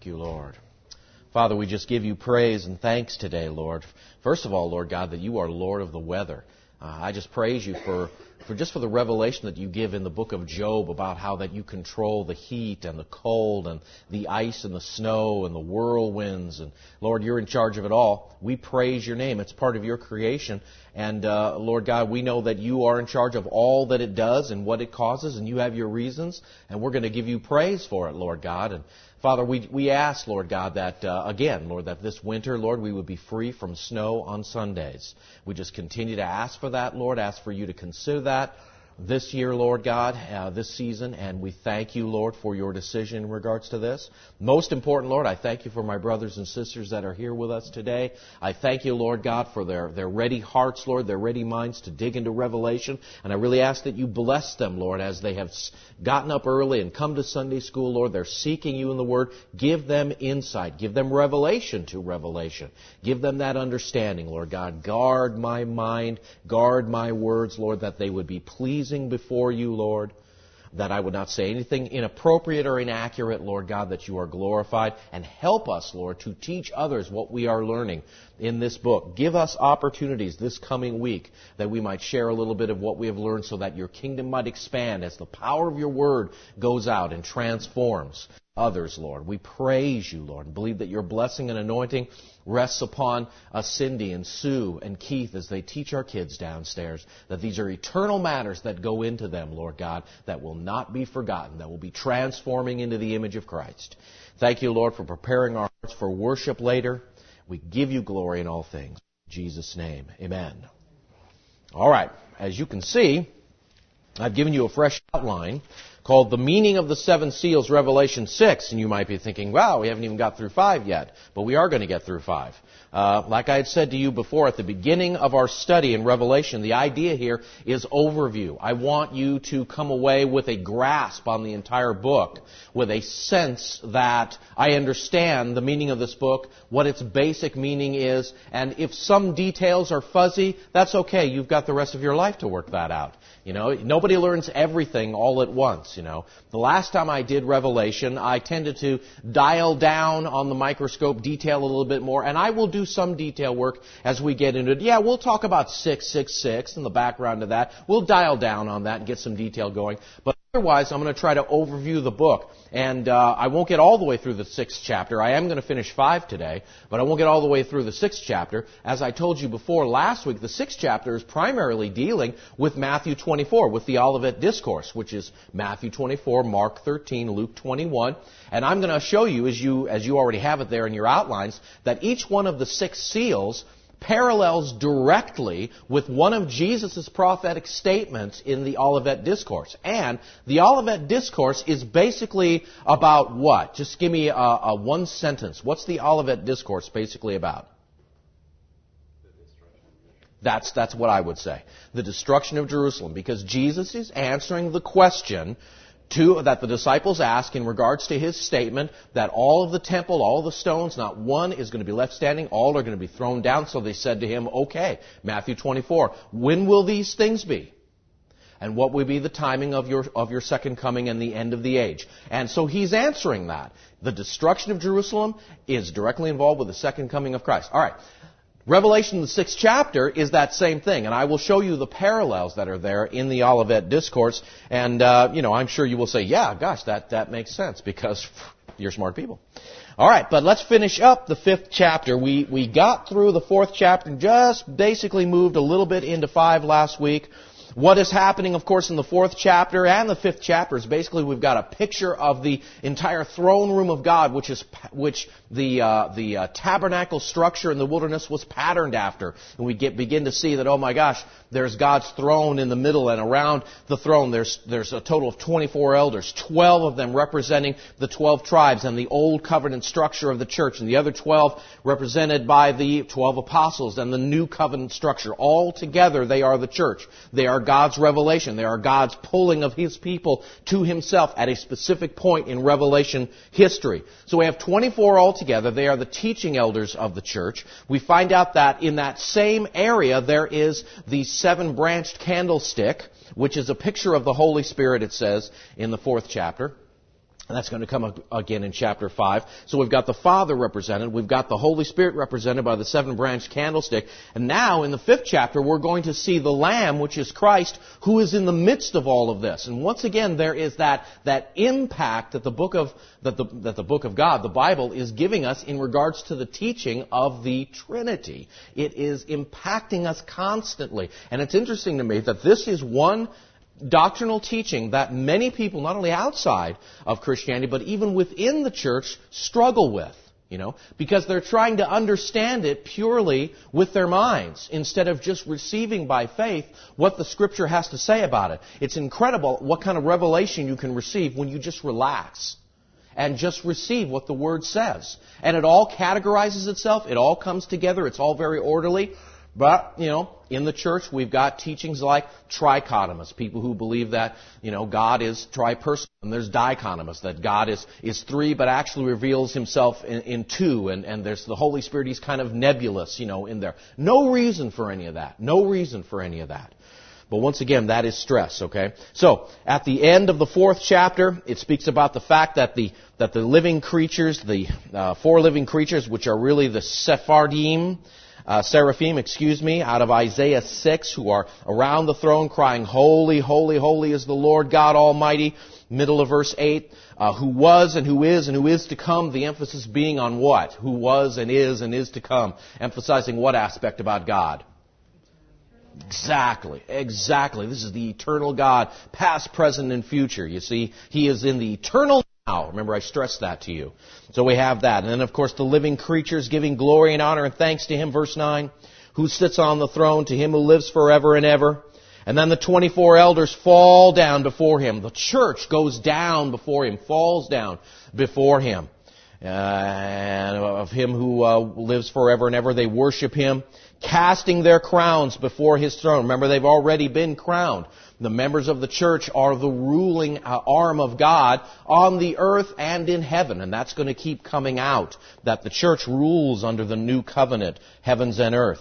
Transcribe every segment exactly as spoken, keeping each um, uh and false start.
you, Lord. Father, we just give you praise and thanks today, Lord. First of all, Lord God, that you are Lord of the weather. Uh, I just praise you for, for just for the revelation that you give in the book of Job about how that you control the heat and the cold and the ice and the snow and the whirlwinds. And Lord, you're in charge of it all. We praise your name. It's part of your creation. And uh, Lord God, we know that you are in charge of all that it does and what it causes, and you have your reasons. And we're going to give you praise for it, Lord God. And Father, we we ask, Lord God, that, uh, again, Lord, that this winter, Lord, we would be free from snow on Sundays. We just continue to ask for that, Lord, ask for you to consider that this year, Lord God, uh, this season, and we thank you, Lord, for your decision in regards to this. Most important, Lord, I thank you for my brothers and sisters that are here with us today. I thank you, Lord God, for their, their ready hearts, Lord, their ready minds to dig into Revelation, and I really ask that you bless them, Lord, as they have gotten up early and come to Sunday school, Lord. They're seeking you in the Word. Give them insight. Give them revelation to Revelation. Give them that understanding, Lord God. Guard my mind. Guard my words, Lord, that they would be pleasing before you, Lord, that I would not say anything inappropriate or inaccurate, Lord God, that you are glorified. And help us, Lord, to teach others what we are learning in this book. Give us opportunities this coming week that we might share a little bit of what we have learned so that your kingdom might expand as the power of your word goes out and transforms others, Lord. We praise you, Lord, and believe that your blessing and anointing rests upon uh, Cindy and Sue and Keith as they teach our kids downstairs, that these are eternal matters that go into them, Lord God, that will not be forgotten, that will be transforming into the image of Christ. Thank you, Lord, for preparing our hearts for worship later. We give you glory in all things. In Jesus' name, amen. All right, as you can see, I've given you a fresh outline called The Meaning of the Seven Seals, Revelation six. And you might be thinking, wow, we haven't even got through five yet. But we are going to get through five. Uh, like I had said to you before at the beginning of our study in Revelation, the idea here is overview. I want you to come away with a grasp on the entire book, with a sense that I understand the meaning of this book, what its basic meaning is, and if some details are fuzzy, that's okay. You've got the rest of your life to work that out. You know, nobody learns everything all at once, you know. The last time I did Revelation, I tended to dial down on the microscope, detail a little bit more, and I will do some detail work as we get into it. Yeah, we'll talk about six six six and the background of that. We'll dial down on that and get some detail going. But otherwise, I'm going to try to overview the book. And uh, I won't get all the way through the sixth chapter. I am going to finish five today, but I won't get all the way through the sixth chapter. As I told you before last week, the sixth chapter is primarily dealing with Matthew twenty-four, with the Olivet Discourse, which is Matthew twenty-four, Mark thirteen, Luke twenty-one. And I'm going to show you, as you, as you already have it there in your outlines, that each one of the six seals parallels directly with one of Jesus' prophetic statements in the Olivet Discourse. And the Olivet Discourse is basically about what? Just give me a, a one sentence. What's the Olivet Discourse basically about? That's, that's what I would say. The destruction of Jerusalem. Because Jesus is answering the question to, that the disciples ask in regards to his statement that all of the temple, all of the stones, not one is going to be left standing, all are going to be thrown down. So they said to him, okay, Matthew twenty-four, when will these things be? And what will be the timing of your, of your second coming and the end of the age? And so he's answering that. The destruction of Jerusalem is directly involved with the second coming of Christ. All right. Revelation, the sixth chapter, is that same thing, and I will show you the parallels that are there in the Olivet Discourse, and, uh, you know, I'm sure you will say, yeah, gosh, that, that makes sense, because you're smart people. All right, but let's finish up the fifth chapter. We, we got through the fourth chapter and just basically moved a little bit into five last week. What is happening, of course, in the fourth chapter and the fifth chapter is basically we've got a picture of the entire throne room of God, which is which the uh, the uh, tabernacle structure in the wilderness was patterned after. And we get begin to see that, oh my gosh, there's God's throne in the middle, and around the throne there's there's a total of twenty-four elders, twelve of them representing the twelve tribes and the old covenant structure of the church, and the other twelve represented by the twelve apostles and the new covenant structure. All together they are the church. They are God's revelation. They are God's pulling of His people to Himself at a specific point in Revelation history. So we have twenty-four altogether. They are the teaching elders of the church. We find out that in that same area there is the seven-branched candlestick, which is a picture of the Holy Spirit, it says, in the fourth chapter. And that's going to come again in chapter five. So we've got the Father represented. We've got the Holy Spirit represented by the seven-branched candlestick. And now, in the fifth chapter, we're going to see the Lamb, which is Christ, who is in the midst of all of this. And once again, there is that, that impact that the book of, that the, that the book of God, the Bible, is giving us in regards to the teaching of the Trinity. It is impacting us constantly. And it's interesting to me that this is one doctrinal teaching that many people, not only outside of Christianity, but even within the church, struggle with, you know, because they're trying to understand it purely with their minds instead of just receiving by faith what the Scripture has to say about it. It's incredible what kind of revelation you can receive when you just relax and just receive what the Word says. And it all categorizes itself. It all comes together. It's all very orderly. But, you know, in the church, we've got teachings like trichotomous, people who believe that, you know, God is tripersonal. And there's dichotomous, that God is, is three, but actually reveals himself in, in two. And, and there's the Holy Spirit, he's kind of nebulous, you know, in there. No reason for any of that. No reason for any of that. But once again, that is stress, okay? So, at the end of the fourth chapter, it speaks about the fact that the that the living creatures, the uh, four living creatures, which are really the Sephardim, Uh, seraphim, excuse me, out of Isaiah six, who are around the throne crying, "Holy, holy, holy is the Lord God Almighty." Middle of verse eight, uh, who was and who is and who is to come, the emphasis being on what? Who was and is and is to come. Emphasizing what aspect about God? Exactly, exactly. This is the eternal God, past, present, and future. You see, He is in the eternal now. Remember, I stressed that to you. So we have that. And then, of course, the living creatures giving glory and honor and thanks to Him, verse nine, who sits on the throne, to Him who lives forever and ever. And then the twenty-four elders fall down before Him. The church goes down before Him, falls down before Him. Uh, and of Him who uh, lives forever and ever, they worship Him, casting their crowns before His throne. Remember, they've already been crowned. The members of the church are the ruling uh, arm of God on the earth and in heaven. And that's going to keep coming out, that the church rules under the new covenant, heavens and earth.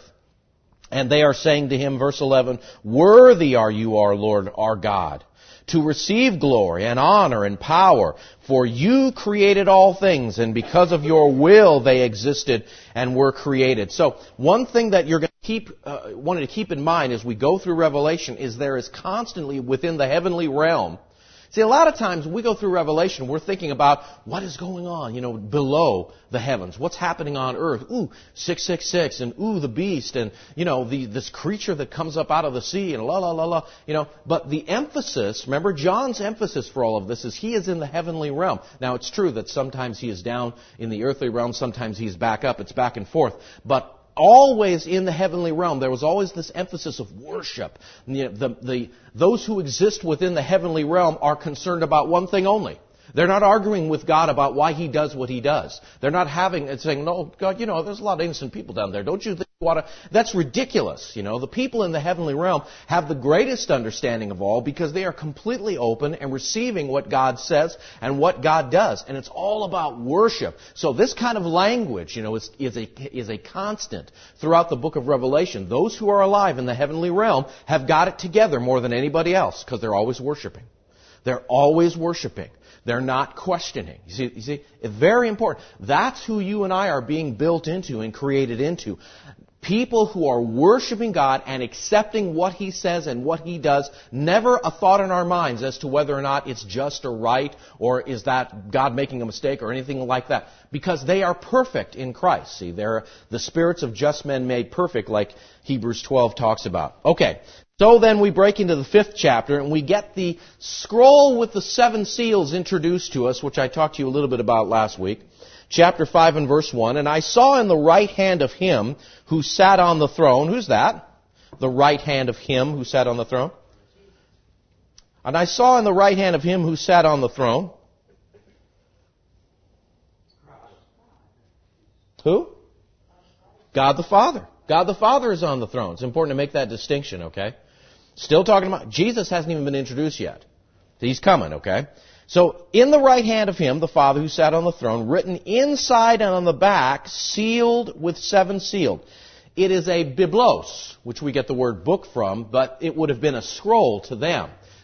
And they are saying to Him, verse eleven, "Worthy are you, our Lord, our God, to receive glory and honor and power, for you created all things, and because of your will they existed and were created." So one thing that you're going to keep, uh, wanted to keep in mind as we go through Revelation is there is constantly within the heavenly realm. See, a lot of times when we go through Revelation, we're thinking about what is going on, you know, below the heavens. What's happening on earth? Ooh, six six six, and ooh, the beast, and, you know, the this creature that comes up out of the sea, and la, la, la, la, you know. But the emphasis, remember, John's emphasis for all of this is he is in the heavenly realm. Now, it's true that sometimes he is down in the earthly realm, sometimes he's back up, it's back and forth. But always in the heavenly realm, there was always this emphasis of worship. You know, the, the, those who exist within the heavenly realm are concerned about one thing only. They're not arguing with God about why He does what He does. They're not having and saying, "No, God, you know, there's a lot of innocent people down there. Don't you think you ought to?" That's ridiculous. You know, the people in the heavenly realm have the greatest understanding of all because they are completely open and receiving what God says and what God does, and it's all about worship. So this kind of language, you know, is, is a is a constant throughout the book of Revelation. Those who are alive in the heavenly realm have got it together more than anybody else because they're always worshiping. They're always worshiping. They're not questioning. You see, you see, it's very important. That's who you and I are being built into and created into. People who are worshiping God and accepting what He says and what He does, never a thought in our minds as to whether or not it's just or right, or is that God making a mistake or anything like that. Because they are perfect in Christ. See, they're the spirits of just men made perfect, like Hebrews twelve talks about. Okay. So then we break into the fifth chapter and we get the scroll with the seven seals introduced to us, which I talked to you a little bit about last week. Chapter five and verse one, "And I saw in the right hand of Him who sat on the throne," who's that? The right hand of Him who sat on the throne. "And I saw in the right hand of Him who sat on the throne." Who? God the Father. God the Father is on the throne. It's important to make that distinction, okay? Still talking about, Jesus hasn't even been introduced yet. He's coming, okay? So, in the right hand of Him, the Father who sat on the throne, written inside and on the back, sealed with seven seals. It is a biblos, which we get the word book from, but it would have been a scroll to them.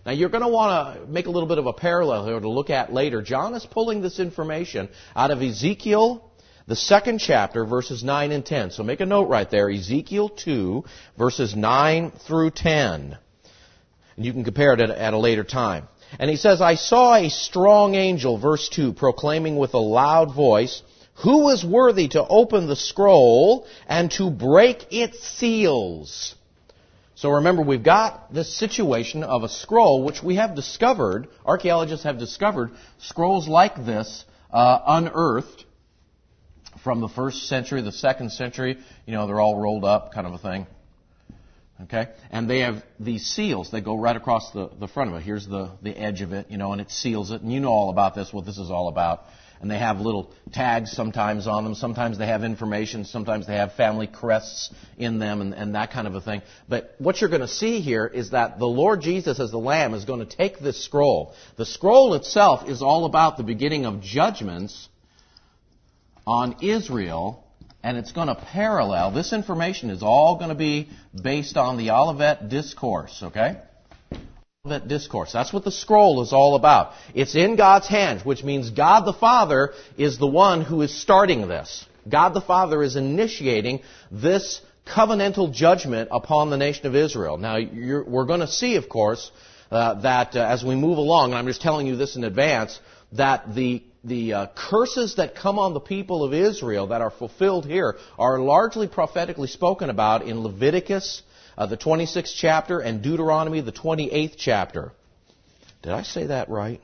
Now you're going to want to make a little bit of a parallel here to look at later. John is pulling this information out of Ezekiel, the second chapter, verses nine and ten. So make a note right there, Ezekiel two, verses nine through ten. And you can compare it at, at a later time. And he says, I saw a strong angel, verse two, proclaiming with a loud voice, who is worthy to open the scroll and to break its seals? So remember, we've got this situation of a scroll, which we have discovered, archaeologists have discovered, scrolls like this uh, unearthed from the first century, the second century. You know, they're all rolled up, kind of a thing. Okay? And they have these seals. They go right across the, the front of it. Here's the, the edge of it, you know, and it seals it. And you know all about this, what this is all about. And they have little tags sometimes on them. Sometimes they have information. Sometimes they have family crests in them and, and that kind of a thing. But what you're going to see here is that the Lord Jesus as the Lamb is going to take this scroll. The scroll itself is all about the beginning of judgments on Israel. And it's going to parallel. This information is all going to be based on the Olivet Discourse, okay? Olivet Discourse. That's what the scroll is all about. It's in God's hands, which means God the Father is the one who is starting this. God the Father is initiating this covenantal judgment upon the nation of Israel. Now, you're, we're going to see, of course, uh, that uh, as we move along, and I'm just telling you this in advance, that the The uh, curses that come on the people of Israel that are fulfilled here are largely prophetically spoken about in Leviticus, uh, the twenty-sixth chapter, and Deuteronomy, the twenty-eighth chapter. Did I say that right?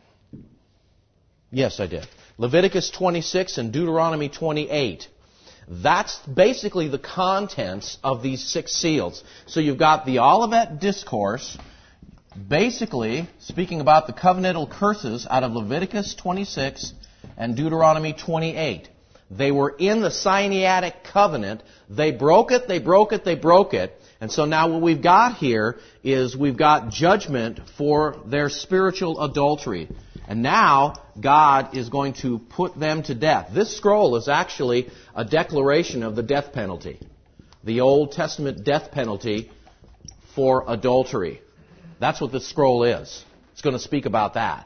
Yes, I did. Leviticus twenty-six and Deuteronomy twenty-eight. That's basically the contents of these six seals. So you've got the Olivet Discourse, basically speaking about the covenantal curses out of Leviticus twenty-six and Deuteronomy twenty-eight. They were in the Sinaitic covenant. They broke it, they broke it, they broke it. And so now what we've got here is we've got judgment for their spiritual adultery. And now God is going to put them to death. This scroll is actually a declaration of the death penalty. The Old Testament death penalty for adultery. That's what this scroll is. It's going to speak about that.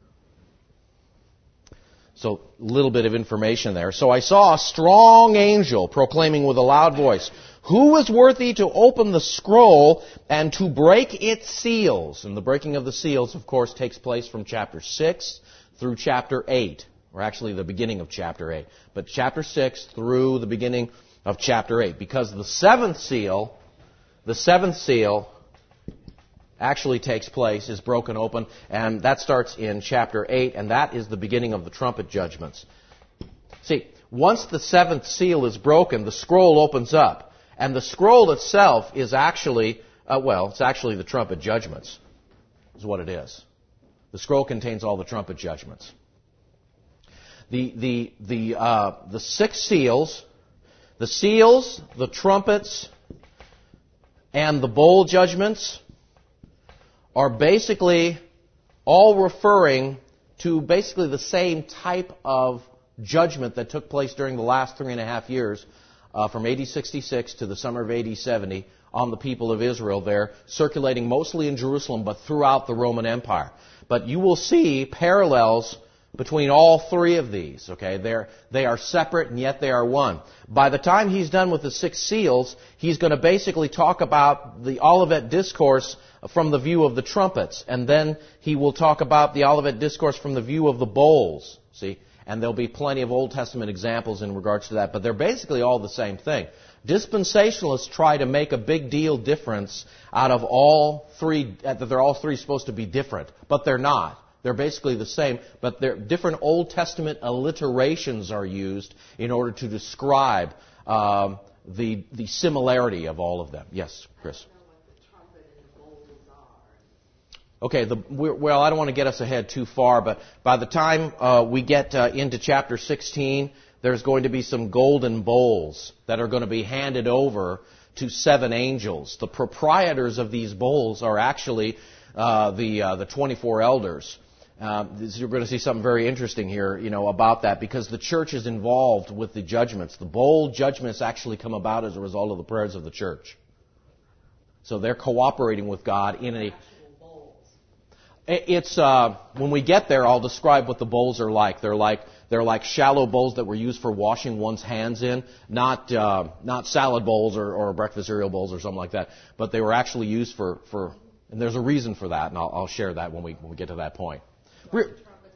So, a little bit of information there. So I saw a strong angel proclaiming with a loud voice, who is worthy to open the scroll and to break its seals? And the breaking of the seals, of course, takes place from chapter six through chapter eight. Or actually the beginning of chapter eight. But chapter six through the beginning of chapter eight. Because the seventh seal, the seventh seal actually takes place, is broken open, and that starts in chapter eight, and that is the beginning of the trumpet judgments. See, once the seventh seal is broken, the scroll opens up, and the scroll itself is actually, uh, well, it's actually the trumpet judgments, is what it is. The scroll contains all the trumpet judgments. The, the, the, uh, the six seals, the seals, the trumpets, and the bowl judgments are basically all referring to basically the same type of judgment that took place during the last three and a half years, uh, from A D sixty-six to the summer of A D seventy, on the people of Israel there, circulating mostly in Jerusalem, but throughout the Roman Empire. But you will see parallels between all three of these, okay? They're, they are separate and yet they are one. By the time he's done with the six seals, he's going to basically talk about the Olivet Discourse from the view of the trumpets. And then he will talk about the Olivet Discourse from the view of the bowls, see? And there'll be plenty of Old Testament examples in regards to that. But they're basically all the same thing. Dispensationalists try to make a big deal difference out of all three, that they're all three supposed to be different. But they're not. They're basically the same, but they're different Old Testament alliterations are used in order to describe um, the the similarity of all of them. Yes, Chris. Okay, the, well, I don't want to get us ahead too far, but by the time uh, we get uh, into chapter sixteen, there's going to be some golden bowls that are going to be handed over to seven angels. The proprietors of these bowls are actually uh, the uh, the twenty-four elders. Uh, you're going to see something very interesting here, you know, about that, because the church is involved with the judgments. The bowl judgments actually come about as a result of the prayers of the church. So they're cooperating with God in a... It's uh, when we get there, I'll describe what the bowls are like. They're like they're like shallow bowls that were used for washing one's hands in, not uh, not salad bowls or, or breakfast cereal bowls or something like that. But they were actually used for, for and there's a reason for that, and I'll, I'll share that when we when we get to that point. Re-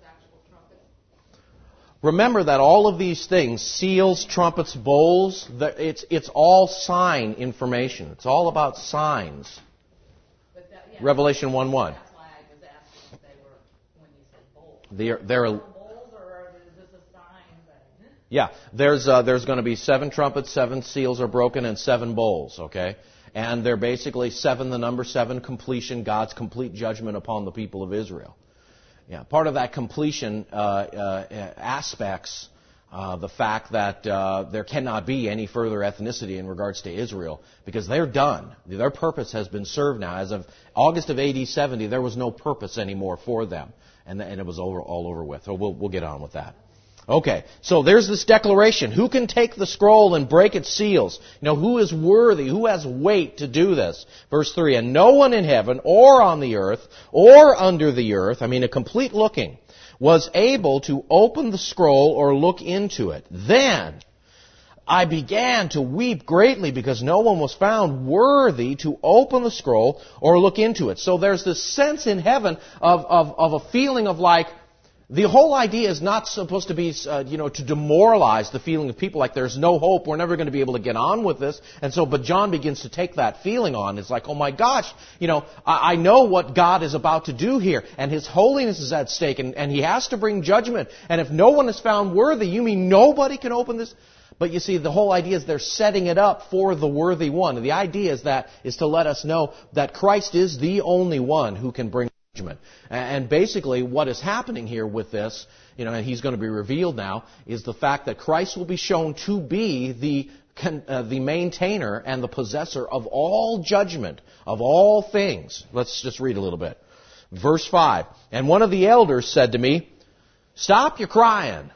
Remember that all of these things, seals, trumpets, bowls, it's it's all sign information. It's all about signs. But that, yeah, Revelation one one. That's why I was asking if they were, when you said bowls. They're, they're, bowls, or is this a sign that... Yeah, there's uh, there's going to be seven trumpets, seven seals are broken, and seven bowls, okay? And they're basically seven, the number seven, completion, God's complete judgment upon the people of Israel. Yeah, part of that completion uh, uh, aspects uh, the fact that uh, there cannot be any further ethnicity in regards to Israel because they're done. Their purpose has been served now. As of August of A D seventy, there was no purpose anymore for them, and, and it was over, all over with. So we'll, we'll get on with that. Okay, so there's this declaration. Who can take the scroll and break its seals? You know, who is worthy? Who has weight to do this? Verse three, and no one in heaven or on the earth or under the earth, I mean a complete looking, was able to open the scroll or look into it. Then I began to weep greatly because no one was found worthy to open the scroll or look into it. So there's this sense in heaven of, of, of a feeling of like, the whole idea is not supposed to be, uh, you know, to demoralize the feeling of people like there's no hope, we're never going to be able to get on with this. And so, but John begins to take that feeling on. It's like, oh my gosh, you know, I, I know what God is about to do here, and His holiness is at stake, and, and He has to bring judgment. And if no one is found worthy, you mean nobody can open this? But you see, the whole idea is they're setting it up for the worthy one. And the idea is that, is to let us know that Christ is the only one who can bring judgment. And basically what is happening here with this, you know, and he's going to be revealed now, is the fact that Christ will be shown to be the uh, the maintainer and the possessor of all judgment, of all things. Let's just read a little bit. Verse five, and one of the elders said to me, stop your crying.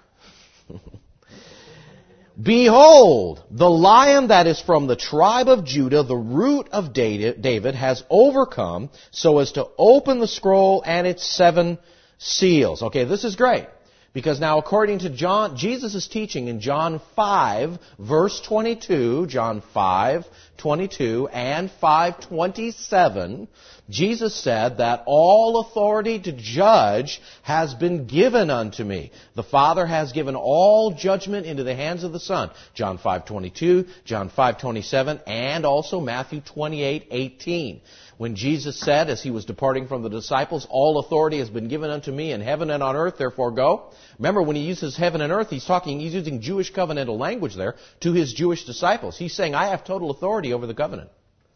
Behold, the Lion that is from the tribe of Judah, the root of David, has overcome so as to open the scroll and its seven seals. Okay, this is great. Because now according to John, Jesus' teaching in John five, verse twenty-two, John five, twenty-two, and five twenty-seven, Jesus said that all authority to judge has been given unto me. The Father has given all judgment into the hands of the Son. John five twenty-two, John five twenty-seven, and also Matthew twenty-eight eighteen. When Jesus said, as He was departing from the disciples, all authority has been given unto me in heaven and on earth, therefore go. Remember, when He uses heaven and earth, He's talking, He's using Jewish covenantal language there to His Jewish disciples. He's saying, I have total authority over the covenant.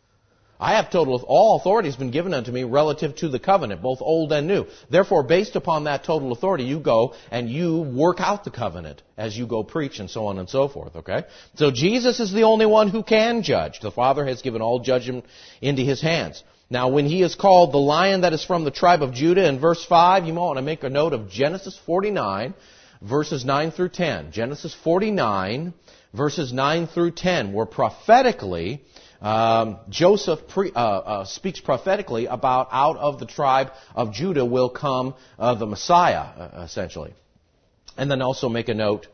I have total, all authority has been given unto me relative to the covenant, both old and new. Therefore, based upon that total authority, you go and you work out the covenant as you go preach and so on and so forth, okay? So Jesus is the only one who can judge. The Father has given all judgment into His hands. Now, when He is called the Lion that is from the tribe of Judah, in verse five, you might want to make a note of Genesis forty-nine, verses nine through ten. Genesis forty-nine, verses nine through ten, where prophetically, um, Joseph pre, uh, uh, speaks prophetically about out of the tribe of Judah will come uh, the Messiah, uh, essentially. And then also make a note,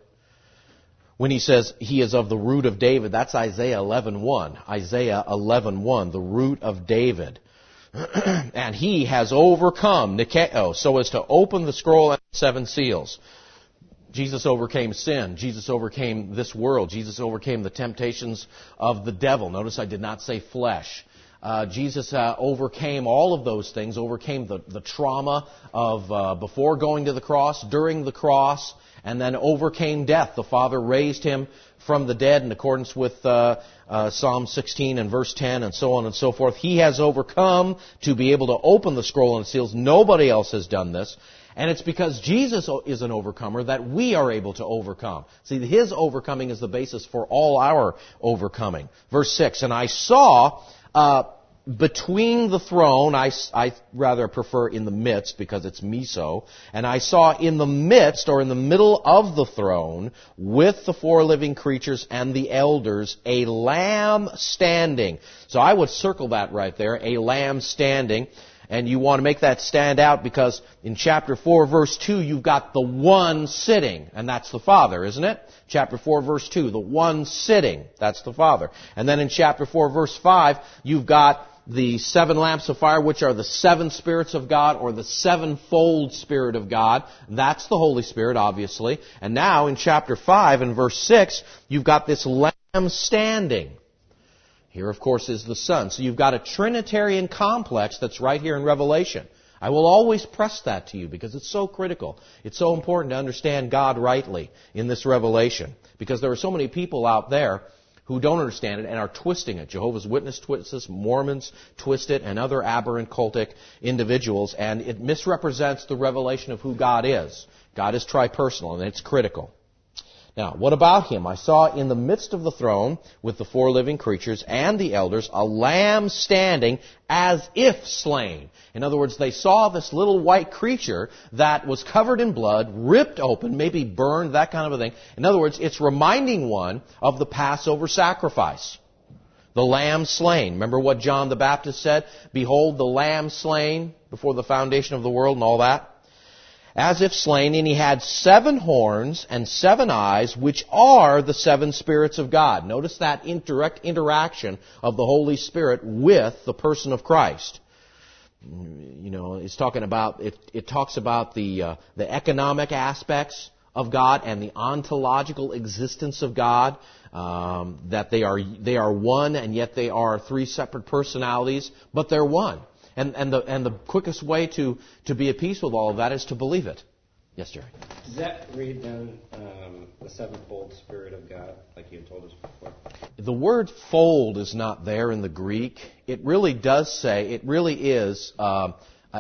when he says he is of the root of David, that's Isaiah eleven one. Isaiah eleven one, the root of David. And He has overcome Nikeo, so as to open the scroll and seven seals. Jesus overcame sin. Jesus overcame this world. Jesus overcame the temptations of the devil. Notice I did not say flesh. Uh, Jesus uh, overcame all of those things, overcame the, the trauma of uh, before going to the cross, during the cross, and then overcame death. The Father raised Him from the dead in accordance with uh, uh, Psalm sixteen and verse ten and so on and so forth. He has overcome to be able to open the scroll and seals. Nobody else has done this. And it's because Jesus is an overcomer that we are able to overcome. See, His overcoming is the basis for all our overcoming. Verse six, and I saw uh, between the throne, I, I rather prefer in the midst because it's meso, and I saw in the midst or in the middle of the throne with the four living creatures and the elders a lamb standing. So I would circle that right there, a lamb standing. And you want to make that stand out because in chapter four, verse two, you've got the one sitting, and that's the Father, isn't it? Chapter four, verse two, the one sitting, that's the Father. And then in chapter four, verse five, you've got the seven lamps of fire, which are the seven spirits of God, or the sevenfold Spirit of God. That's the Holy Spirit, obviously. And now in chapter five and verse six, you've got this Lamb standing. Here, of course, is the Son. So you've got a Trinitarian complex that's right here in Revelation. I will always press that to you because it's so critical. It's so important to understand God rightly in this revelation. Because there are so many people out there who don't understand it and are twisting it. Jehovah's Witnesses twist this, Mormons twist it, and other aberrant cultic individuals, and it misrepresents the revelation of who God is. God is tripersonal, and it's critical. Now, what about Him? I saw in the midst of the throne, with the four living creatures and the elders, a lamb standing as if slain. In other words, they saw this little white creature that was covered in blood, ripped open, maybe burned, that kind of a thing. In other words, it's reminding one of the Passover sacrifice. The lamb slain. Remember what John the Baptist said? Behold, the lamb slain before the foundation of the world and all that. As if slain, and he had seven horns and seven eyes, which are the seven spirits of God. Notice that indirect interaction of the Holy Spirit with the person of Christ. You know, it's talking about it. It talks about the uh, the economic aspects of God and the ontological existence of God. Um, that they are they are one, and yet they are three separate personalities, but they're one. And, and the and the quickest way to, to be at peace with all of that is to believe it. Yes, Jerry? Does that read then um, the sevenfold Spirit of God, like you had told us before? The word fold is not there in the Greek. It really does say, it really is uh,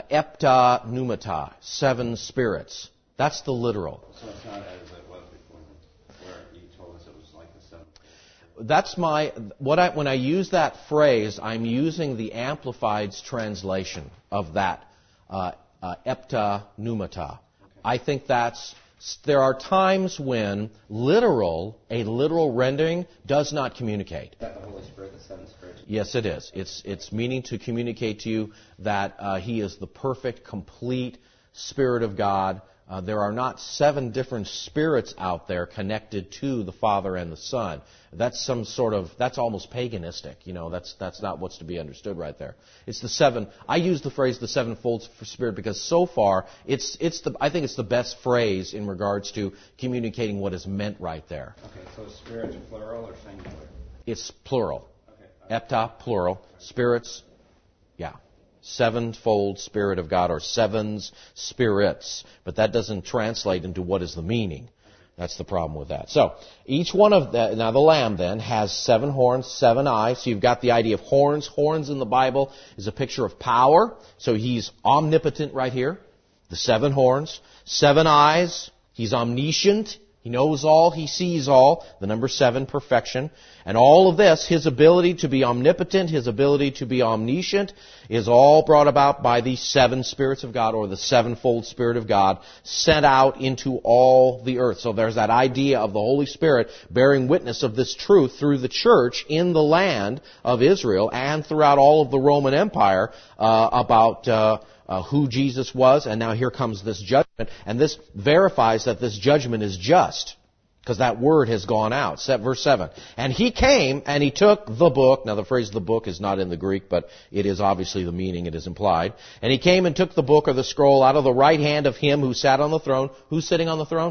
epta pneumata, seven spirits. That's the literal. So it's not as it was before, where you told us it was like the seven. That's my, what I, when I use that phrase, I'm using the Amplified's translation of that, uh, uh, epta pneumata. Okay. I think that's, there are times when literal, a literal rendering does not communicate. Is that the Holy Spirit, the seven spirits? Yes, it is. It's, it's meaning to communicate to you that uh, He is the perfect, complete Spirit of God. Uh, there are not seven different spirits out there connected to the Father and the Son. That's some sort of, that's almost paganistic. You know, that's that's not what's to be understood right there. It's the seven, I use the phrase the sevenfold Spirit because so far, it's it's the, I think it's the best phrase in regards to communicating what is meant right there. Okay, so spirits plural or singular? It's plural. Okay. Epta, plural. Spirits, yeah. Sevenfold Spirit of God, or sevens spirits. But that doesn't translate into what is the meaning. That's the problem with that. So, each one of the, now the lamb then has seven horns, seven eyes. So you've got the idea of horns. Horns in the Bible is a picture of power. So He's omnipotent right here. The seven horns. Seven eyes. He's omniscient. He knows all, He sees all. The number seven, perfection. And all of this, His ability to be omnipotent, His ability to be omniscient, is all brought about by the seven spirits of God, or the sevenfold Spirit of God, sent out into all the earth. So there's that idea of the Holy Spirit bearing witness of this truth through the church in the land of Israel and throughout all of the Roman Empire uh, about Uh, Uh, who Jesus was, and now here comes this judgment, and this verifies that this judgment is just, because that word has gone out. Verse seven. And He came, and He took the book. Now the phrase the book is not in the Greek, but it is obviously the meaning, it is implied. And He came and took the book or the scroll out of the right hand of Him who sat on the throne. Who's sitting on the throne?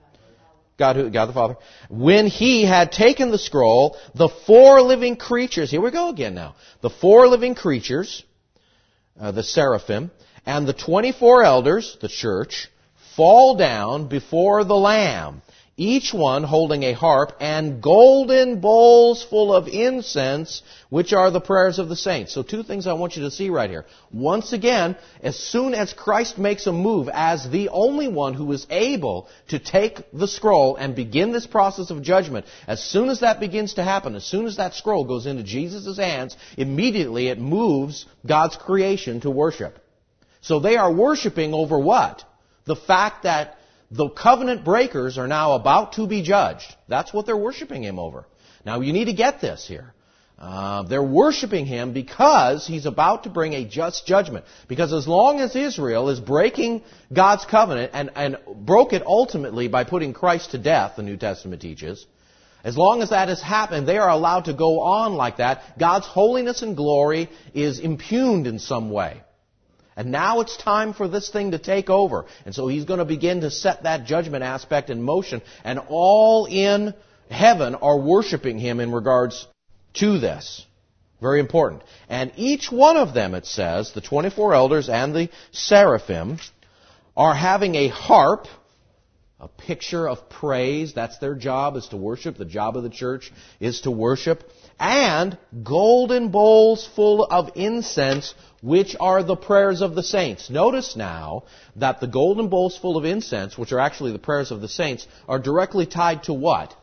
God, who, God the Father. When He had taken the scroll, the four living creatures, here we go again now. The four living creatures, uh, the seraphim, and the twenty-four elders, the church, fall down before the Lamb, each one holding a harp and golden bowls full of incense, which are the prayers of the saints. So two things I want you to see right here. Once again, as soon as Christ makes a move as the only one who is able to take the scroll and begin this process of judgment, as soon as that begins to happen, as soon as that scroll goes into Jesus' hands, immediately it moves God's creation to worship. So they are worshiping over what? The fact that the covenant breakers are now about to be judged. That's what they're worshiping Him over. Now you need to get this here. Uh, they're worshiping him because he's about to bring a just judgment. Because as long as Israel is breaking God's covenant and, and broke it ultimately by putting Christ to death, the New Testament teaches, as long as that has happened, they are allowed to go on like that. God's holiness and glory is impugned in some way. And now it's time for this thing to take over. And so he's going to begin to set that judgment aspect in motion. And all in heaven are worshiping him in regards to this. Very important. And each one of them, it says, the twenty-four elders and the seraphim, are having a harp, a picture of praise. That's their job, is to worship. The job of the church is to worship. And golden bowls full of incense, which are the prayers of the saints. Notice now that the golden bowls full of incense, which are actually the prayers of the saints, are directly tied to what?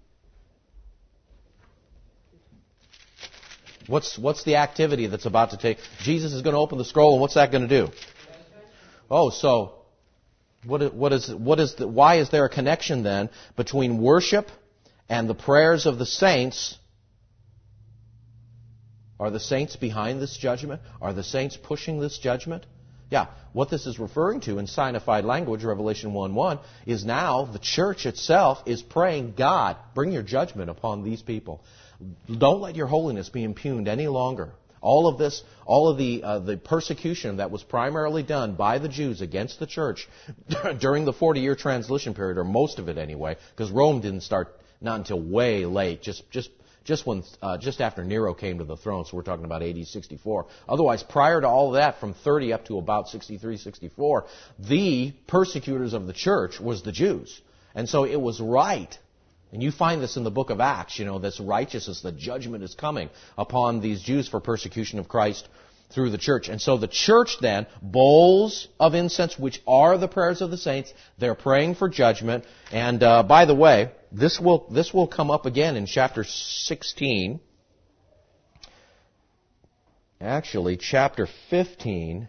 What's what's the activity that's about to take? Jesus is going to open the scroll, and what's that going to do? Oh, so what what is what is the, why is there a connection then between worship and the prayers of the saints? Are the saints behind this judgment? Are the saints pushing this judgment? Yeah, what this is referring to in signified language, Revelation one one, is now the church itself is praying, God, bring your judgment upon these people. Don't let your holiness be impugned any longer. All of this, all of the uh, the persecution that was primarily done by the Jews against the church during the forty-year transition period, or most of it anyway, because Rome didn't start not until way late, just just just when uh, just after Nero came to the throne. So we're talking about A D sixty-four. Otherwise, prior to all of that, from thirty up to about sixty-three, sixty-four, the persecutors of the church was the Jews, and so it was right. And you find this in the book of Acts, you know, this righteousness, the judgment is coming upon these Jews for persecution of Christ through the church. And so the church then, bowls of incense, which are the prayers of the saints, they're praying for judgment. And uh, by the way, this will this will come up again in chapter sixteen. Actually, chapter fifteen.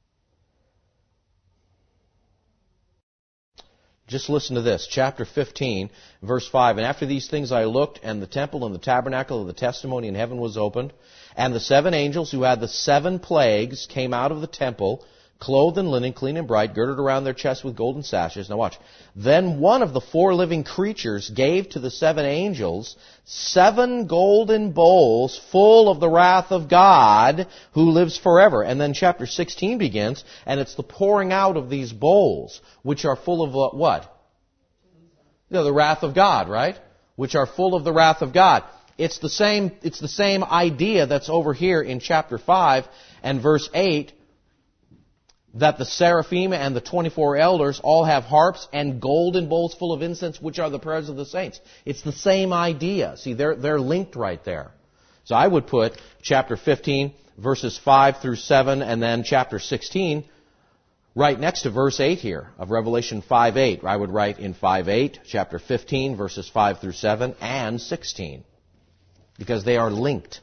Just listen to this, chapter fifteen, verse five. And after these things I looked, and the temple and the tabernacle of the testimony in heaven was opened. And the seven angels who had the seven plagues came out of the temple, clothed in linen, clean and bright, girded around their chests with golden sashes. Now watch. Then one of the four living creatures gave to the seven angels seven golden bowls full of the wrath of God who lives forever. And then chapter sixteen begins, and it's the pouring out of these bowls, which are full of uh, what? You know, the wrath of God, right? Which are full of the wrath of God. It's the same, it's the same idea that's over here in chapter five and verse eight, that the seraphim and the twenty-four elders all have harps and golden bowls full of incense, which are the prayers of the saints. It's the same idea. See, they're, they're linked right there. So I would put chapter fifteen, verses five through seven, and then chapter sixteen right next to verse eight here of Revelation five eight. I would write in five eight, chapter fifteen, verses five through seven, and sixteen. Because they are linked.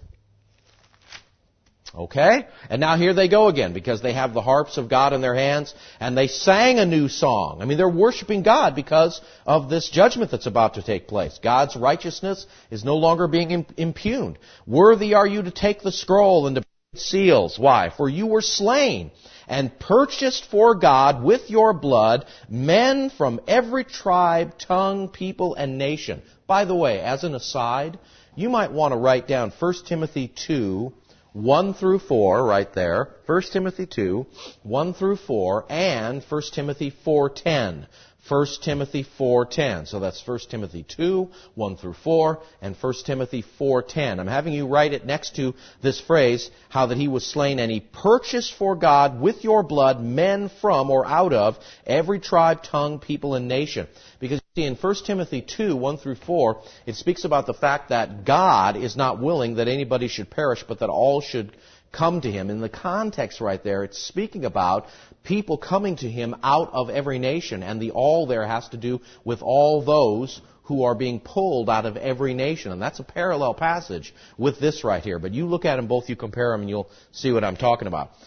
Okay? And now here they go again, because they have the harps of God in their hands, and they sang a new song. I mean, they're worshiping God because of this judgment that's about to take place. God's righteousness is no longer being impugned. Worthy are you to take the scroll and to break its seals. Why? For you were slain and purchased for God with your blood men from every tribe, tongue, people, and nation. By the way, as an aside, you might want to write down First Timothy two, one through four, right there. First Timothy two, one through four, and First Timothy four ten. First Timothy four ten. So that's First Timothy two, one through four, and First Timothy four ten. I'm having you write it next to this phrase, how that he was slain, and he purchased for God with your blood men from or out of every tribe, tongue, people, and nation. Because you see, in First Timothy two, one through four, it speaks about the fact that God is not willing that anybody should perish, but that all should come to him. In the context right there, it's speaking about people coming to him out of every nation. And the all there has to do with all those who are being pulled out of every nation. And that's a parallel passage with this right here. But you look at them both, you compare them, and you'll see what I'm talking about.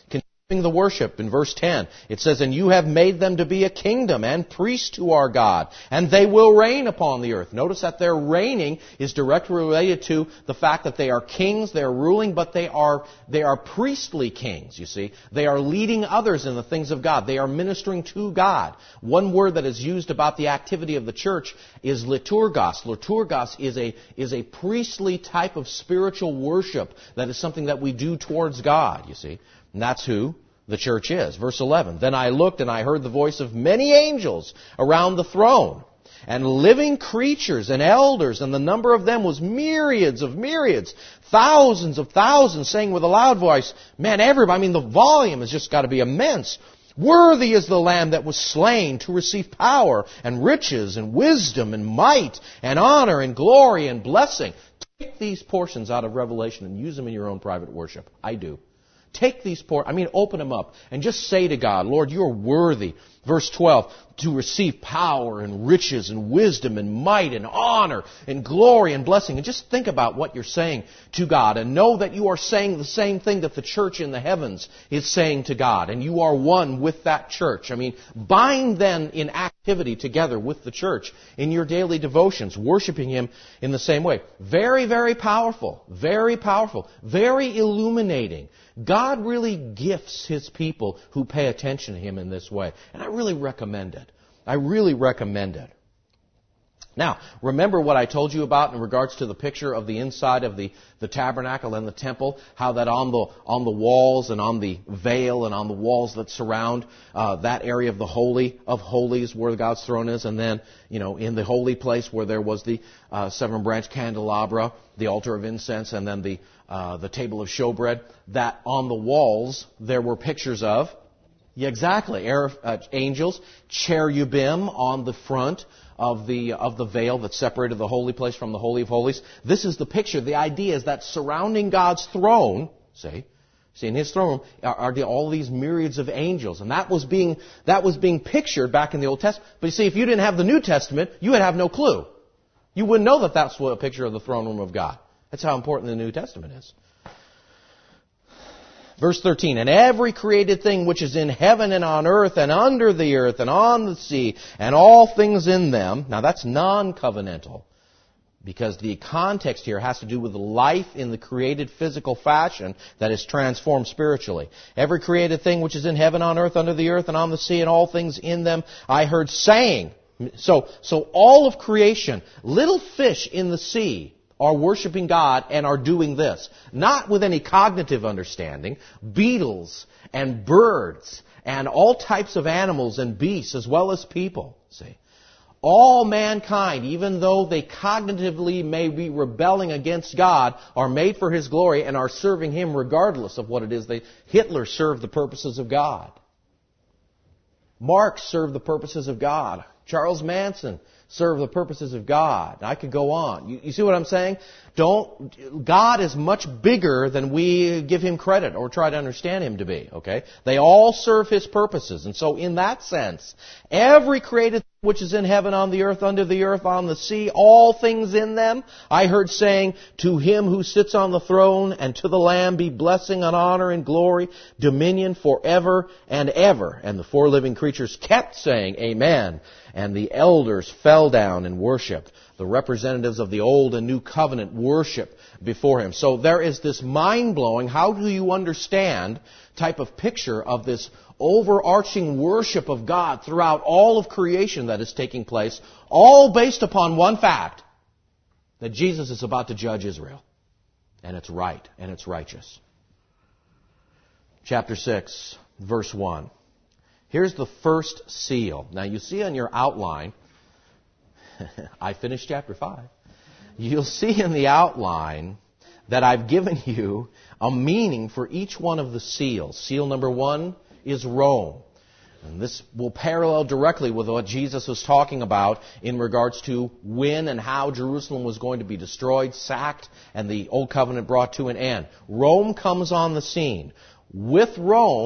The worship in verse ten, it says, and you have made them to be a kingdom and priests to our God, and they will reign upon the earth. Notice that their reigning is directly related to the fact that they are kings, they are ruling, but they are they are priestly kings, you see. They are leading others in the things of God. They are ministering to God. One word that is used about the activity of the church is liturgos. Liturgos is a is a priestly type of spiritual worship that is something that we do towards God, you see. And that's who the church is. Verse eleven, then I looked and I heard the voice of many angels around the throne, and living creatures and elders, and the number of them was myriads of myriads, thousands of thousands, saying with a loud voice, man, everybody, I mean, the volume has just got to be immense. Worthy is the Lamb that was slain to receive power and riches and wisdom and might and honor and glory and blessing. Take these portions out of Revelation and use them in your own private worship. I do. Take these portions, I mean, open them up and just say to God, Lord, you're worthy. Verse twelve, to receive power and riches and wisdom and might and honor and glory and blessing. And just think about what you're saying to God and know that you are saying the same thing that the church in the heavens is saying to God. And you are one with that church. I mean, bind then in activity together with the church in your daily devotions, worshiping Him in the same way. Very, very powerful. Very powerful. Very illuminating. God really gifts His people who pay attention to Him in this way. And I really recommend it. I really recommend it. Now, remember what I told you about in regards to the picture of the inside of the, the tabernacle and the temple, how that on the on the walls and on the veil and on the walls that surround uh, that area of the Holy of Holies where God's throne is, and then, you know, in the holy place where there was the uh, seven-branch candelabra, the altar of incense, and then the uh, the table of showbread, that on the walls there were pictures of, yeah, exactly, uh, angels, cherubim on the front of the of the veil that separated the holy place from the Holy of Holies. This is the picture. The idea is that surrounding God's throne, see, see in His throne are, are the, all these myriads of angels, and that was being that was being pictured back in the Old Testament. But you see, if you didn't have the New Testament, you would have no clue. You wouldn't know that that's what a picture of the throne room of God. That's how important the New Testament is. Verse thirteen, and every created thing which is in heaven and on earth and under the earth and on the sea and all things in them. Now that's non-covenantal, because the context here has to do with life in the created physical fashion that is transformed spiritually. Every created thing which is in heaven, on earth, under the earth and on the sea and all things in them, I heard saying. So, so all of creation, little fish in the sea, are worshiping God and are doing this. Not with any cognitive understanding. Beetles and birds and all types of animals and beasts as well as people. See, all mankind, even though they cognitively may be rebelling against God, are made for His glory and are serving Him regardless of what it is. They, Hitler served the purposes of God. Marx served the purposes of God. Charles Manson serve the purposes of God. I could go on. You, you see what I'm saying? Don't, God is much bigger than we give Him credit or try to understand Him to be, okay? They all serve His purposes. And so in that sense, every created thing which is in heaven, on the earth, under the earth, on the sea, all things in them, I heard saying, to Him who sits on the throne and to the Lamb be blessing and honor and glory, dominion forever and ever. And the four living creatures kept saying, Amen. And the elders fell down and worshipped. The representatives of the Old and New Covenant worship before Him. So there is this mind-blowing, how do you understand, type of picture of this overarching worship of God throughout all of creation that is taking place, all based upon one fact, that Jesus is about to judge Israel. And it's right, and it's righteous. Chapter six, verse one. Here's the first seal. Now you see on your outline, I finished chapter five. You'll see in the outline that I've given you a meaning for each one of the seals. Seal number one is Rome. And this will parallel directly with what Jesus was talking about in regards to when and how Jerusalem was going to be destroyed, sacked, and the Old Covenant brought to an end. Rome comes on the scene. With Rome,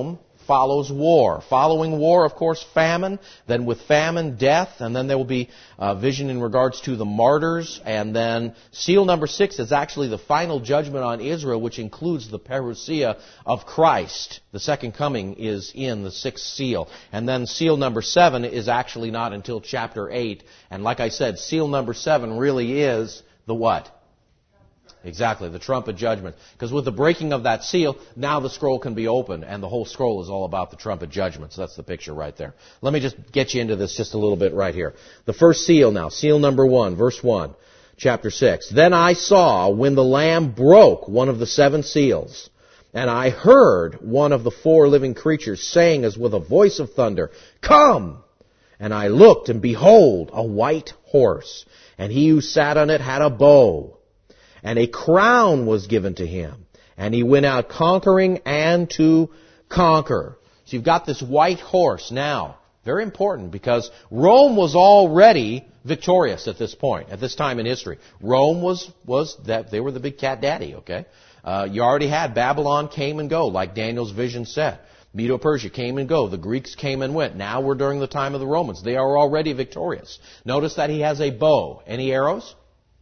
follows war. Following war, of course, famine. Then with famine, death. And then there will be uh, vision in regards to the martyrs. And then seal number six is actually the final judgment on Israel, which includes the parousia of Christ. The second coming is in the sixth seal. And then seal number seven is actually not until chapter eight. And like I said, seal number seven really is the what? Exactly, the trumpet judgment. Because with the breaking of that seal, now the scroll can be opened, and the whole scroll is all about the trumpet judgment. So that's the picture right there. Let me just get you into this just a little bit right here. The first seal now, seal number one, verse one, chapter six. Then I saw when the Lamb broke one of the seven seals, and I heard one of the four living creatures saying as with a voice of thunder, Come! And I looked, and behold, a white horse, and he who sat on it had a bow. And a crown was given to him. And he went out conquering and to conquer. So you've got this white horse now. Very important because Rome was already victorious at this point, at this time in history. Rome was, was that they were the big cat daddy, okay? Uh, you already had Babylon came and go, like Daniel's vision said. Medo-Persia came and go. The Greeks came and went. Now we're during the time of the Romans. They are already victorious. Notice that he has a bow. Any arrows?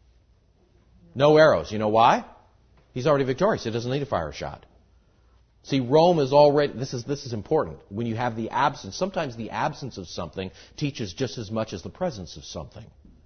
No arrows. You know why? He's already victorious. He doesn't need to fire a shot. See, Rome is already, this is, this is important. When you have the absence, sometimes the absence of something teaches just as much as the presence of something.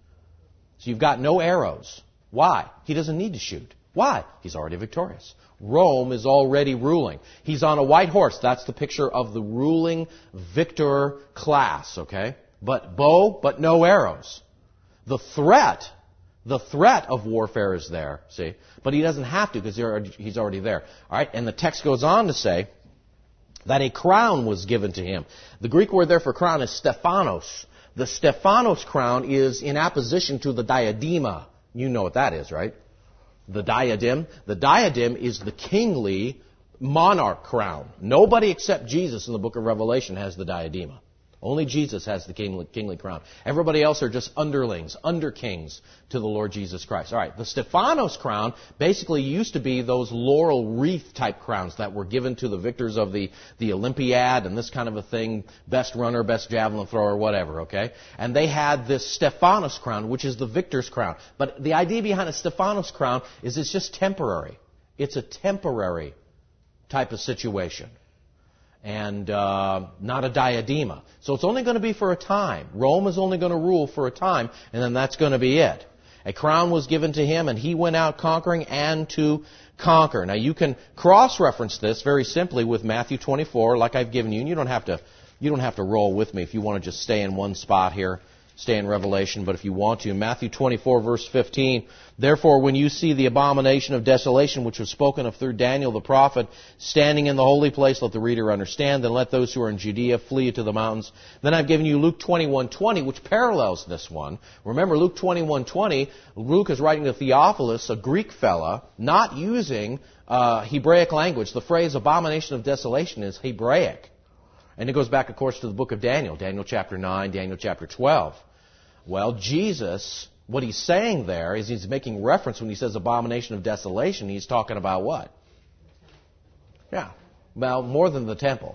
So you've got no arrows. Why? He doesn't need to shoot. Why? He's already victorious. Rome is already ruling. He's on a white horse. That's the picture of the ruling victor class, okay? But bow, but no arrows. The threat The threat of warfare is there, see? But he doesn't have to because he's already there. All right, and the text goes on to say that a crown was given to him. The Greek word there for crown is Stephanos. The Stephanos crown is in opposition to the diadema. You know what that is, right? The diadem. The diadem is the kingly monarch crown. Nobody except Jesus in the book of Revelation has the diadema. Only Jesus has the kingly, kingly crown. Everybody else are just underlings, under kings to the Lord Jesus Christ. All right, the Stephanos crown basically used to be those laurel wreath type crowns that were given to the victors of the, the Olympiad and this kind of a thing, best runner, best javelin thrower, whatever, okay? And they had this Stephanos crown, which is the victor's crown. But the idea behind a Stephanos crown is it's just temporary. It's a temporary type of situation. And uh, not a diadema. So it's only going to be for a time. Rome is only going to rule for a time, and then that's going to be it. A crown was given to him, and he went out conquering and to conquer. Now you can cross-reference this very simply with Matthew twenty-four, like I've given you, and you don't have to you don't have to roll with me if you want to just stay in one spot here. Stay in Revelation, but if you want to, Matthew twenty-four, verse fifteen, Therefore, when you see the abomination of desolation, which was spoken of through Daniel the prophet, standing in the holy place, let the reader understand, then let those who are in Judea flee to the mountains. Then I've given you Luke twenty-one twenty, which parallels this one. Remember, Luke twenty-one twenty, Luke is writing to Theophilus, a Greek fella, not using uh, Hebraic language. The phrase abomination of desolation is Hebraic. And it goes back, of course, to the book of Daniel, Daniel chapter nine, Daniel chapter twelve. Well, Jesus, what he's saying there is he's making reference when he says abomination of desolation. He's talking about what? Yeah. Well, more than the temple.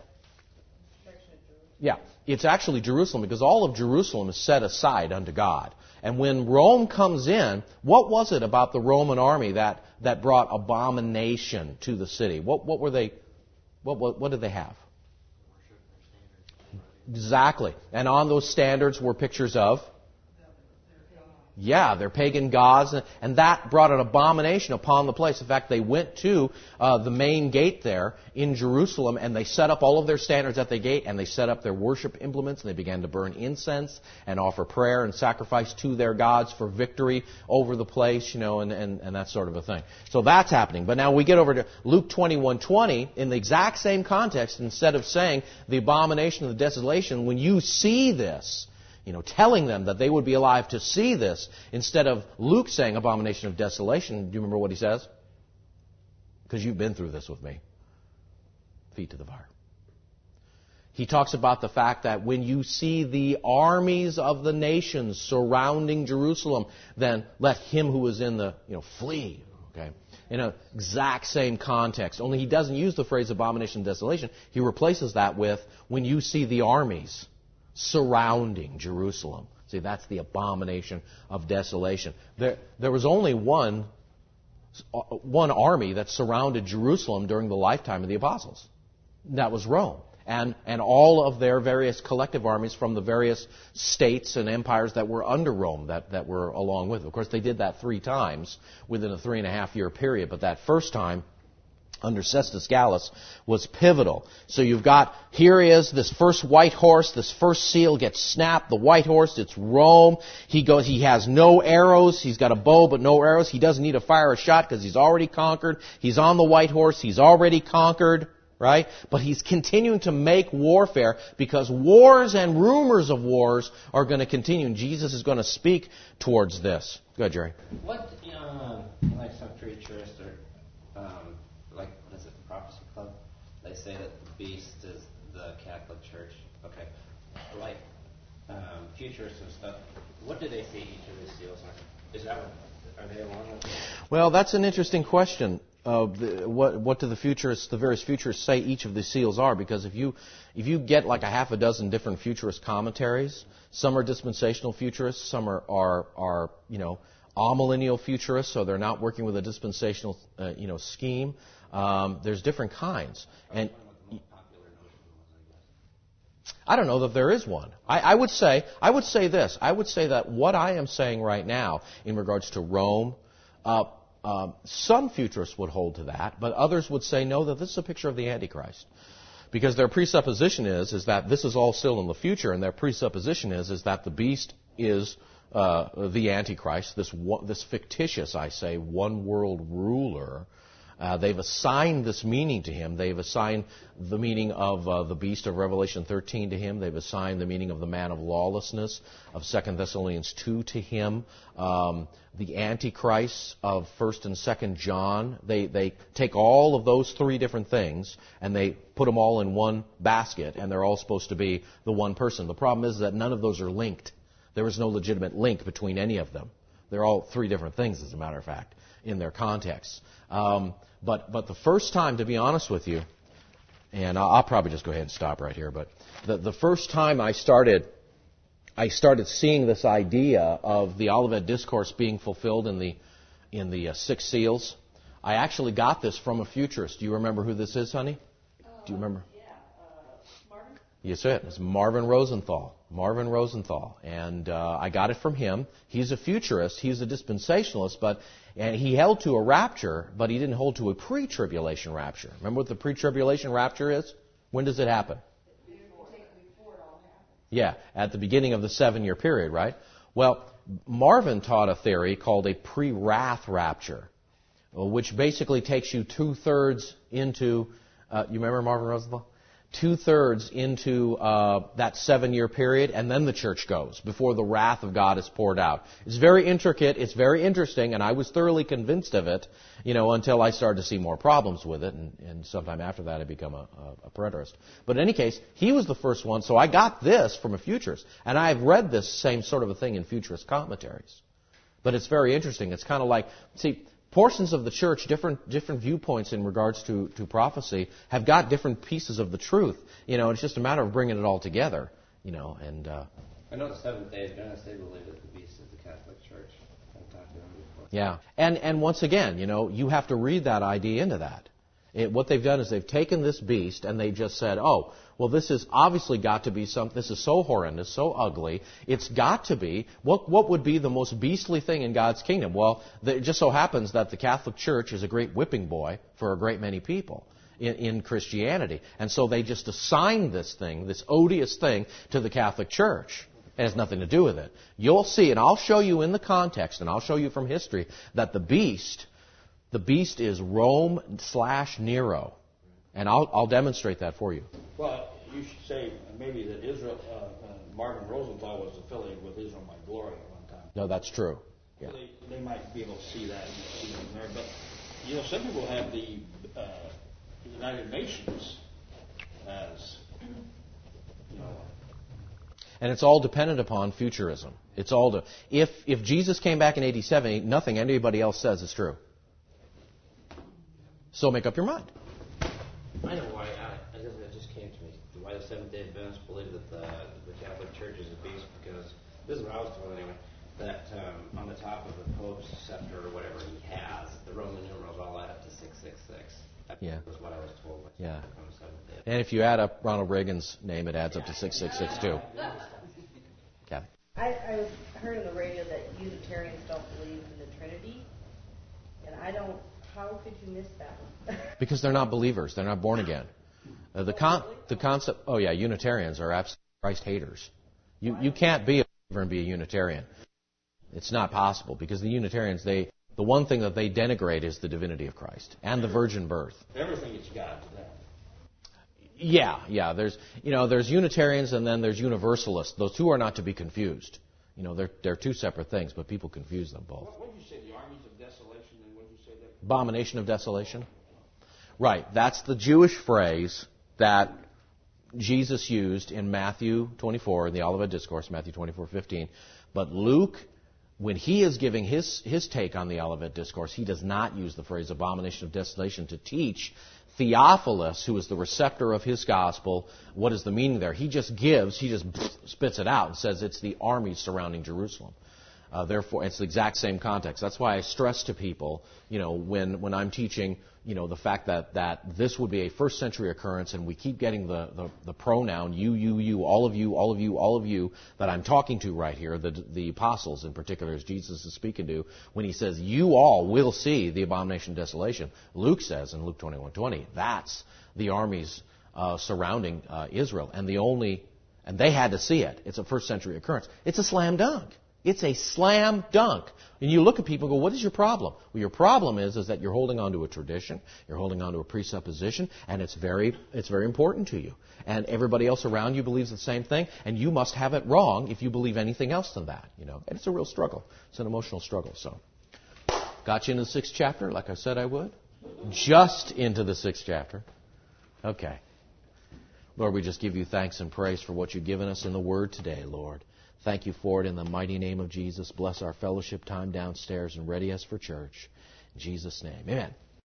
Yeah. It's actually Jerusalem because all of Jerusalem is set aside unto God. And when Rome comes in, what was it about the Roman army that, that brought abomination to the city? What, what were they, what, what, what did they have? Exactly. And on those standards were pictures of? Yeah, their pagan gods. And that brought an abomination upon the place. In fact, they went to uh, the main gate there in Jerusalem and they set up all of their standards at the gate and they set up their worship implements and they began to burn incense and offer prayer and sacrifice to their gods for victory over the place, you know, and, and, and that sort of a thing. So that's happening. But now we get over to Luke twenty-one twenty in the exact same context. Instead of saying the abomination of the desolation, when you see this, you know, telling them that they would be alive to see this, instead of Luke saying abomination of desolation, do you remember what he says? Because you've been through this with me. Feet to the fire. He talks about the fact that when you see the armies of the nations surrounding Jerusalem, then let him who is in the, you know, flee. Okay? In an exact same context. Only he doesn't use the phrase abomination and desolation. He replaces that with, when you see the armies surrounding Jerusalem. See, that's the abomination of desolation. There, there was only one, one army that surrounded Jerusalem during the lifetime of the apostles. That was Rome. And, and all of their various collective armies from the various states and empires that were under Rome that, that were along with it. Of course, they did that three times within a three and a half year period, but that first time under Cestus Gallus was pivotal. So you've got, here is this first white horse, this first seal gets snapped, the white horse, it's Rome. He goes, he has no arrows, he's got a bow but no arrows. He doesn't need to fire a shot because he's already conquered. He's on the white horse, he's already conquered. Right? But he's continuing to make warfare because wars and rumors of wars are going to continue. And Jesus is going to speak towards this. Go ahead, Jerry. What, um, like some preachers or, um, like, what is it, the Prophecy Club? They say that the beast is the Catholic Church. Okay. Like, um, futurists and stuff, what do they see each of the seals are? Is that what, are they along with it? Well, that's an interesting question. Uh, the, what, what do the futurists, the various futurists, say each of the seals are? Because if you if you get like a half a dozen different futurist commentaries, some are dispensational futurists, some are are, are you know amillennial futurists, so they're not working with a dispensational uh, you know scheme. Um, there's different kinds, and I don't know that there is one. I, I would say I would say this. I would say that what I am saying right now in regards to Rome. Uh, Um, some futurists would hold to that, but others would say, no, that this is a picture of the Antichrist. Because their presupposition is, is that this is all still in the future, and their presupposition is, is that the beast is uh, the Antichrist, this, this fictitious, I say, one-world ruler. Uh, they've assigned this meaning to him. They've assigned the meaning of uh, the beast of Revelation thirteen to him. They've assigned the meaning of the man of lawlessness of Second Thessalonians two to him. Um, the Antichrist of First and Second John. They they take all of those three different things and they put them all in one basket, and they're all supposed to be the one person. The problem is that none of those are linked. There is no legitimate link between any of them. They're all three different things, as a matter of fact, in their contexts. Um, but but the first time, to be honest with you, and I'll, I'll probably just go ahead and stop right here. But the the first time I started, I started seeing this idea of the Olivet Discourse being fulfilled in the in the uh, six seals. I actually got this from a futurist. Do you remember who this is, honey? Uh, Do you remember? Yeah, uh, Marvin. Yes, it was Marvin Rosenthal. Marvin Rosenthal, and uh, I got it from him. He's a futurist. He's a dispensationalist, but and he held to a rapture, but he didn't hold to a pre-tribulation rapture. Remember what the pre-tribulation rapture is? When does it happen? Yeah, at the beginning of the seven-year period, right? Well, Marvin taught a theory called a pre-wrath rapture, which basically takes you two-thirds into, uh, you remember Marvin Rosenthal? Two-thirds into uh, that seven-year period, and then the church goes, before the wrath of God is poured out. It's very intricate, it's very interesting, and I was thoroughly convinced of it, you know, until I started to see more problems with it, and, and sometime after that I become a, a, a preterist. But in any case, he was the first one, so I got this from a futurist, and I've read this same sort of a thing in futurist commentaries. But it's very interesting. It's kind of like, see, portions of the church, different different viewpoints in regards to, to prophecy, have got different pieces of the truth. You know, it's just a matter of bringing it all together. You know, and uh, I know the Seventh-day Adventists, they believe that the beast is the Catholic Church. I've talked to them before. Yeah, and and once again, you know, you have to read that idea into that. It, what they've done is they've taken this beast and they've just said, oh, well, this has obviously got to be something. This is so horrendous, so ugly. It's got to be. What what would be the most beastly thing in God's kingdom? Well, it just so happens that the Catholic Church is a great whipping boy for a great many people in, in Christianity, and so they just assigned this thing, this odious thing, to the Catholic Church. It has nothing to do with it. You'll see, and I'll show you in the context, and I'll show you from history that the beast, the beast is Rome slash Nero. And I'll, I'll demonstrate that for you. Well, you should say maybe that Israel, uh, uh, Marvin Rosenthal was affiliated with Israel My Glory at one time. No, that's true. Yeah. So they, they might be able to see that and see them there. But, you know, some people have the uh, United Nations as, you know. And it's all dependent upon futurism. It's all to, if if Jesus came back in eighty-seven, nothing anybody else says is true. So make up your mind. I know why. I, I just, it just came to me. Why the Seventh-day Adventists believe that the, the Catholic Church is a beast, because this is what I was told anyway, that um, on the top of the Pope's scepter or whatever he has, the Roman numerals all add up to six six six. That Yeah. was what I was told. By Yeah. on the Seventh-day. And if you add up Ronald Reagan's name, it adds up to six six six too. Kathy. I, I heard on the radio that Unitarians don't believe in the Trinity, and I don't. How could you miss that one? Because they're not believers. They're not born again. Uh, the con- the concept. Oh yeah, Unitarians are absolute Christ haters. You you can't be a believer and be a Unitarian. It's not possible, because the Unitarians, they the one thing that they denigrate is the divinity of Christ and the virgin birth. Everything is God to them. Yeah, yeah. There's you know there's Unitarians and then there's Universalists. Those two are not to be confused. You know they're they're two separate things, but people confuse them both. What did you say? The armies of desolation, and what did you say that? Abomination of desolation. Right. That's the Jewish phrase that Jesus used in Matthew twenty-four, in the Olivet Discourse, Matthew twenty-four fifteen. But Luke, when he is giving his, his take on the Olivet Discourse, he does not use the phrase abomination of desolation to teach Theophilus, who is the receptor of his gospel, what is the meaning there. He just gives, he just spits it out and says it's the armies surrounding Jerusalem. Uh, therefore, it's the exact same context. That's why I stress to people, you know, when, when I'm teaching, you know, the fact that, that this would be a first century occurrence, and we keep getting the, the, the pronoun you, you, you, all of you, all of you, all of you that I'm talking to right here, the, the apostles in particular, as Jesus is speaking to, when he says, you all will see the abomination of desolation. Luke says in Luke twenty-one twenty, that's the armies uh, surrounding uh, Israel. And the only, and they had to see it. It's a first century occurrence. It's a slam dunk. It's a slam dunk. And you look at people and go, what is your problem? Well, your problem is, is that you're holding on to a tradition, you're holding on to a presupposition, and it's very, it's very important to you. And everybody else around you believes the same thing, and you must have it wrong if you believe anything else than that. You know, and it's a real struggle. It's an emotional struggle. So, got you into the sixth chapter, like I said I would. Just into the sixth chapter. Okay. Lord, we just give you thanks and praise for what you've given us in the Word today, Lord. Thank you for it in the mighty name of Jesus. Bless our fellowship time downstairs and ready us for church. In Jesus' name, amen.